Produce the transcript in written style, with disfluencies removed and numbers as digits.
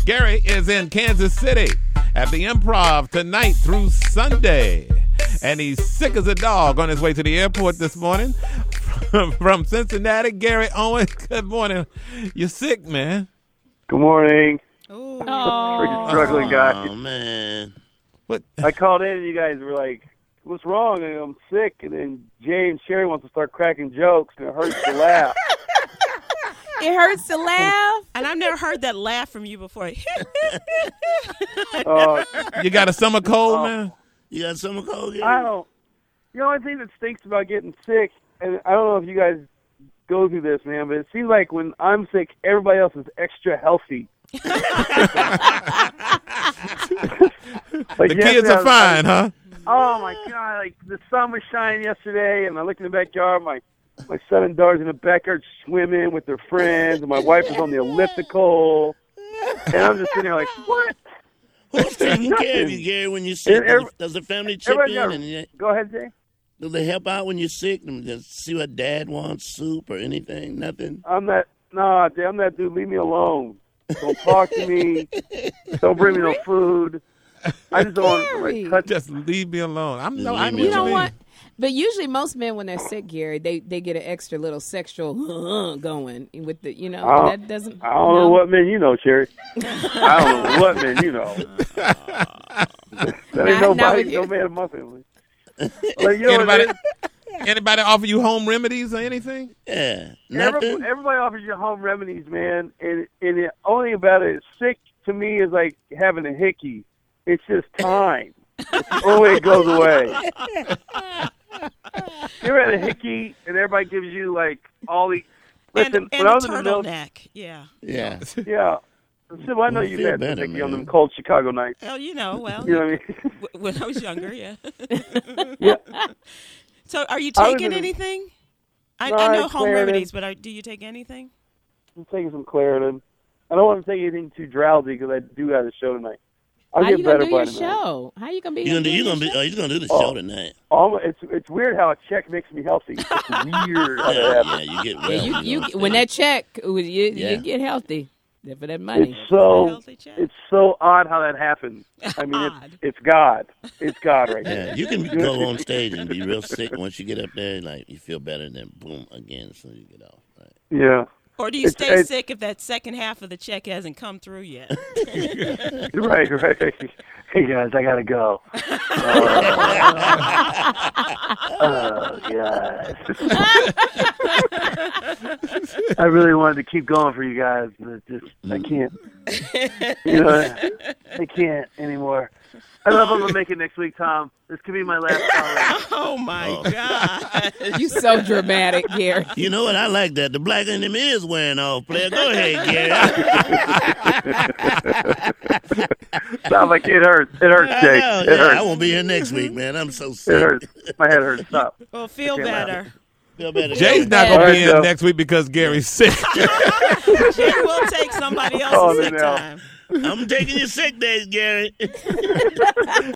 Gary is in Kansas City at the Improv tonight through Sunday. And he's sick as a dog on his way to the airport this morning. From Cincinnati, Gary Owen, good morning. You're sick, man. Good morning. Oh, Freaking struggling guy. Oh, man. What? I called in and you guys were like, what's wrong? And I'm sick. And then Jay and Sherry wants to start cracking jokes, and it hurts to laugh. it hurts to laugh? And I've never heard that laugh from you before. You got a summer cold, man? You got summer cold, Gary? I don't. The only thing that stinks about getting sick, and I don't know if you guys go through this, man, but it seems like when I'm sick, everybody else is extra healthy. The kids are fine, huh? Oh my God! Like the sun was shining yesterday, and I looked in the backyard. My son and daughter's in the backyard swimming with their friends, and my wife is on the elliptical, and I'm just sitting there like, what? Who's taking care of you, Gary, when you're sick? Does the family chip in? Go ahead, Jay. Do they help out when you're sick? Just see what Dad wants, soup or anything? Nothing? I'm that dude. Leave me alone. Don't talk to me. Don't bring me no food. I just don't want to touch. Just leave me alone. I know You what know you what? mean. But usually most men, when they're sick, Gary, they get an extra little sexual going with the, that doesn't. I don't know what men you know, Cherry. I don't know what men you know. That ain't nobody. No man in my family. Like, you know what it is? Anybody offer you home remedies or anything? Yeah, nothing. Everybody offers you home remedies, man. And the only thing about it is sick to me is like having a hickey. It's just time. It's the only way it goes away. You ever had a hickey and everybody gives you like all the listen and when I was a in the turtleneck. Yeah. Yeah. Yeah. So I know you've had better, hickey on man. them cold Chicago nights. Well, You know what I mean? when I was younger, yeah. Yeah. So are you I was taking in a- anything? I No, know it's home Claritin. remedies, but do you take anything? I'm taking some Claritin. I don't want to take anything too drowsy because I do have a show tonight. I'll How get you gonna better do by your tonight. show? How you gonna be? You're gonna do the show tonight. It's weird how a check makes me healthy. It's weird how that happens. Yeah, you get well. You when that check, you get healthy for that money. It's so odd how that happens. I mean, it's God. It's God right Yeah, there. you can go on stage and be real sick. Once you get up there, like you feel better, then boom again, so you get off. Right? Yeah. Or do you stay sick if that second half of the check hasn't come through yet? Right. Hey guys, I gotta go. Oh God. I really wanted to keep going for you guys, but I can't. I can't anymore. I don't know if I'm gonna make it next week, Tom. This could be my last call. Oh my God! You so dramatic, Gary. You know what? I like that. The black in him is wearing off, player. Go ahead, Gary. Stop! Like it hurts. It hurts, Jake. It hurts. I won't be here next week, man. I'm so sick. It hurts. My head hurts. Stop. Well, feel better. Feel better. Jay's not going to be in next week because Gary's sick. Jay will take somebody else's sick time. I'm taking your sick days, Gary.